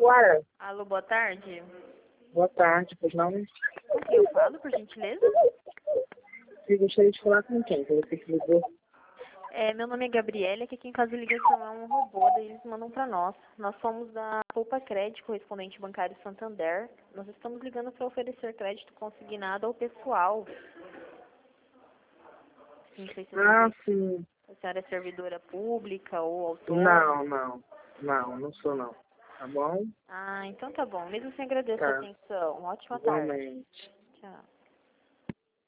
agora. Alô, boa tarde. Boa tarde, pois não? Com quem eu falo, por gentileza? Eu gostaria de falar com quem? Que você que ligou? Meu nome é Gabriela, que quem faz a ligação é um robô, daí eles mandam para nós. Nós somos da Poupa Crédito, correspondente bancário Santander. Nós estamos ligando para oferecer crédito consignado ao pessoal. Não sei se Sim. a senhora é servidora pública ou autônoma. Não sou não. Tá bom? Então tá bom. Mesmo assim, agradeço a Tá. atenção. Uma ótima tarde. Igualmente. Tchau.